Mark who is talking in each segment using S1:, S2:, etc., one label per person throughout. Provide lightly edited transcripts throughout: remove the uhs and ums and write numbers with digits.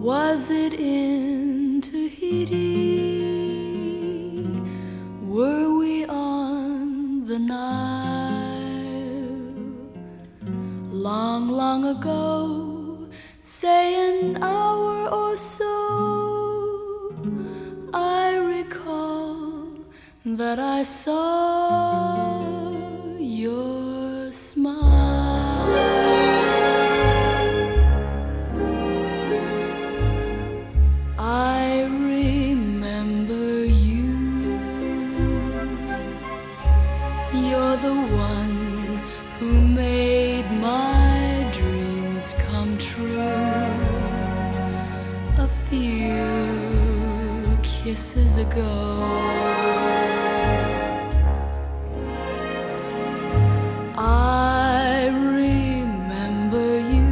S1: Was it in Tahiti? Were we on the Nile? Long, long ago, say an hour or so, I recall that I saw your smile. I remember you. You're the one who made my dreams come true. A few kisses ago, I remember you.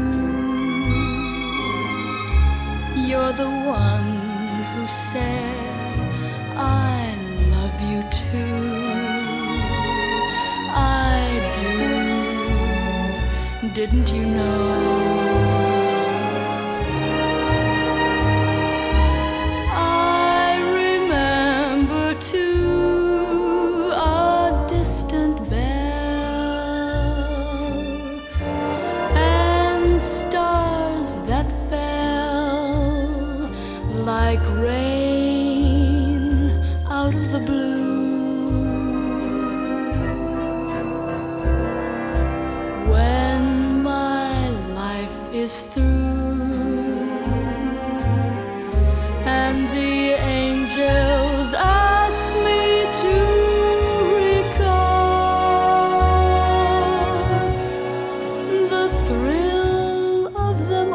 S1: You're the one who said, I love you too. I do. Didn't you know? I remember too a distant bell and stars that fell like rain out of the blue. When my life is through and the angels ask me to recall the thrill of them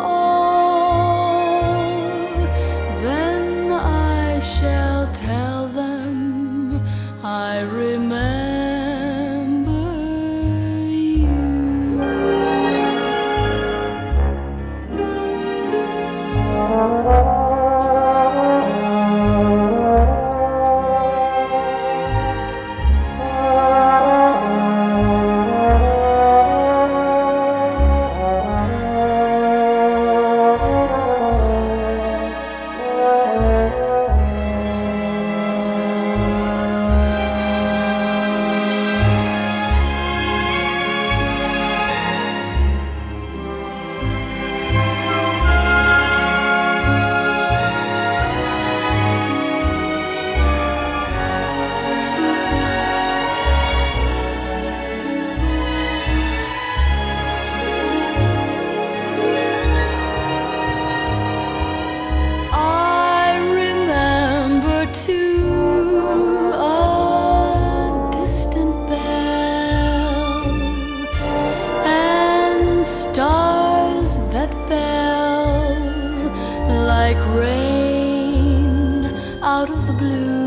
S1: all, then I shall tell them I remember you. To a distant bell and stars that fell like rain out of the blue.